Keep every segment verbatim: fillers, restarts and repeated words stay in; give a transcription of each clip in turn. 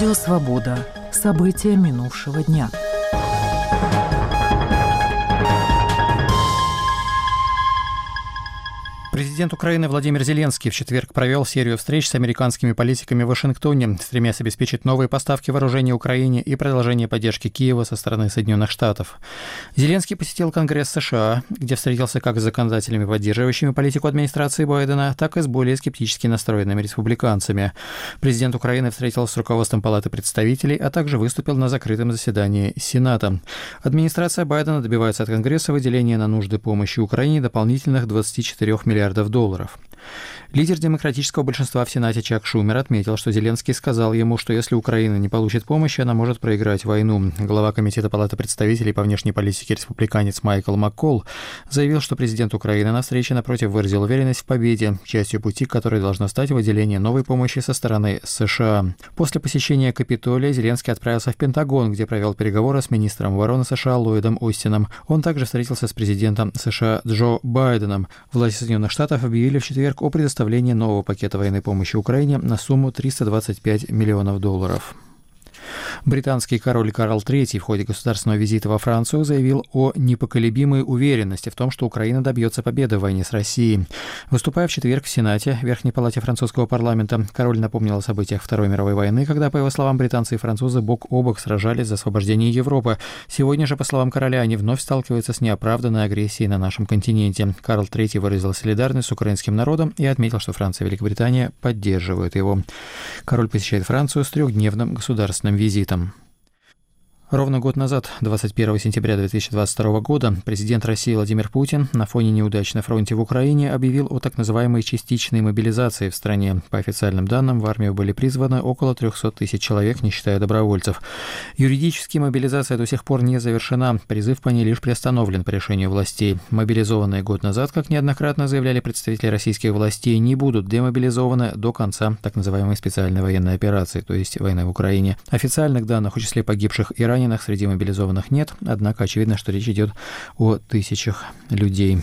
Радио «Свобода». События минувшего дня. Президент Украины Владимир Зеленский в четверг провел серию встреч с американскими политиками в Вашингтоне, стремясь обеспечить новые поставки вооружений Украине и продолжение поддержки Киева со стороны Соединенных Штатов. Зеленский посетил Конгресс США, где встретился как с законодателями, поддерживающими политику администрации Байдена, так и с более скептически настроенными республиканцами. Президент Украины встретился с руководством Палаты представителей, а также выступил на закрытом заседании Сената. Администрация Байдена добивается от Конгресса выделения на нужды помощи Украине дополнительных двадцать четыре миллиардов долларов. Лидер демократического большинства в Сенате Чак Шумер отметил, что Зеленский сказал ему, что если Украина не получит помощи, она может проиграть войну. Глава Комитета Палаты представителей по внешней политике республиканец Майкл Маккол заявил, что президент Украины на встрече напротив выразил уверенность в победе, частью пути которой должно стать выделение новой помощи со стороны США. После посещения Капитолия Зеленский отправился в Пентагон, где провел переговоры с министром обороны США Ллойдом Остином. Он также встретился с президентом США Джо Байденом. Власти Соединенных Штатов объявили в четверг о предоставлении нового пакета военной помощи Украине на сумму триста двадцать пять миллионов долларов. Британский король Карл третий в ходе государственного визита во Францию заявил о непоколебимой уверенности в том, что Украина добьется победы в войне с Россией. Выступая в четверг в Сенате, Верхней палате французского парламента, король напомнил о событиях Второй мировой войны, когда, по его словам, британцы и французы бок о бок сражались за освобождение Европы. Сегодня же, по словам короля, они вновь сталкиваются с неоправданной агрессией на нашем континенте. Карл третий выразил солидарность с украинским народом и отметил, что Франция и Великобритания поддерживают его. Король посещает Францию с трехдневным государственным визитом. Ровно год назад, двадцать первого сентября две тысячи двадцать второго года, президент России Владимир Путин на фоне неудач на фронте в Украине объявил о так называемой частичной мобилизации в стране. По официальным данным, в армию были призваны около трехсот тысяч человек, не считая добровольцев. Юридически мобилизация до сих пор не завершена, призыв по ней лишь приостановлен по решению властей. Мобилизованные год назад, как неоднократно заявляли представители российских властей, не будут демобилизованы до конца так называемой специальной военной операции, то есть войны в Украине. Официальных данных о числе погибших и раненых среди мобилизованных нет, однако очевидно, что речь идет о тысячах людей.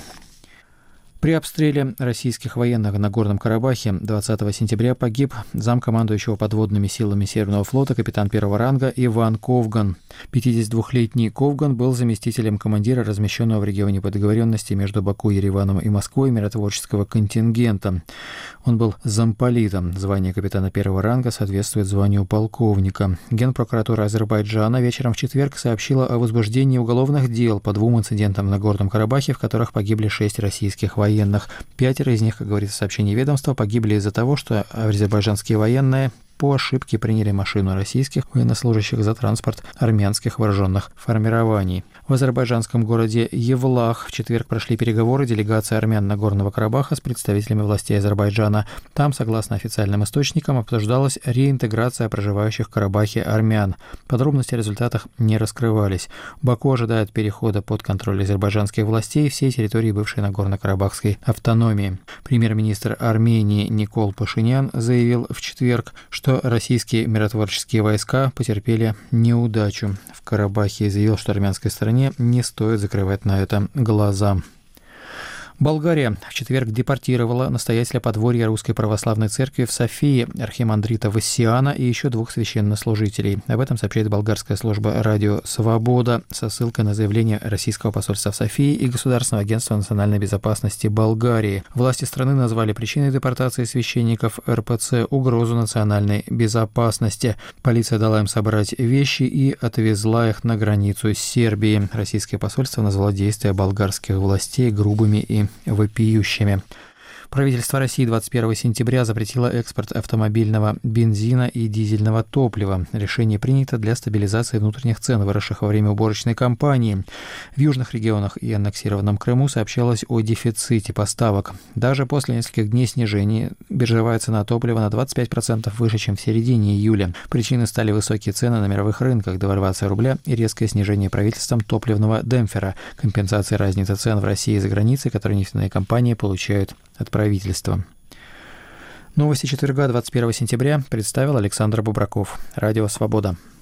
При обстреле российских военных в Нагорном Карабахе двадцатого сентября погиб замкомандующего подводными силами Северного флота капитан первого ранга Иван Ковган. пятидесятидвухлетний Ковган был заместителем командира размещенного в регионе по договоренности между Баку, Ереваном и Москвой миротворческого контингента. Он был замполитом. Звание капитана первого ранга соответствует званию полковника. Генпрокуратура Азербайджана вечером в четверг сообщила о возбуждении уголовных дел по двум инцидентам в Нагорном Карабахе, в которых погибли шесть российских военных. Пятеро из них, как говорится в сообщении ведомства, погибли из-за того, что азербайджанские военные по ошибке приняли машину российских военнослужащих за транспорт армянских вооруженных формирований. В азербайджанском городе Евлах в четверг прошли переговоры делегации армян Нагорного Карабаха с представителями властей Азербайджана. Там, согласно официальным источникам, обсуждалась реинтеграция проживающих в Карабахе армян. Подробности о результатах не раскрывались. Баку ожидает перехода под контроль азербайджанских властей всей территории бывшей Нагорно-Карабахской автономии. Премьер-министр Армении Никол Пашинян заявил в четверг, что российские миротворческие войска потерпели неудачу в Карабахе и заявил, что армянской стороне не стоит закрывать на это глаза. Болгария в четверг депортировала настоятеля подворья Русской Православной Церкви в Софии архимандрита Вассиана и еще двух священнослужителей. Об этом сообщает болгарская служба «Радио Свобода» со ссылкой на заявление российского посольства в Софии и Государственного агентства национальной безопасности Болгарии. Власти страны назвали причиной депортации священников эр пэ цэ угрозу национальной безопасности. Полиция дала им собрать вещи и отвезла их на границу с Сербией. Российское посольство назвало действия болгарских властей грубыми и вопиющими. Правительство России двадцать первого сентября запретило экспорт автомобильного бензина и дизельного топлива. Решение принято для стабилизации внутренних цен, выросших во время уборочной кампании. В южных регионах и аннексированном Крыму сообщалось о дефиците поставок. Даже после нескольких дней снижения биржевая цена топлива на двадцать пять процентов выше, чем в середине июля. Причиной стали высокие цены на мировых рынках, девальвация рубля и резкое снижение правительством топливного демпфера, компенсация разницы цен в России и за границей, которые нефтяные компании получают от правительства. Новости четверга, двадцать первого сентября, представил Александр Бубраков. Радио «Свобода».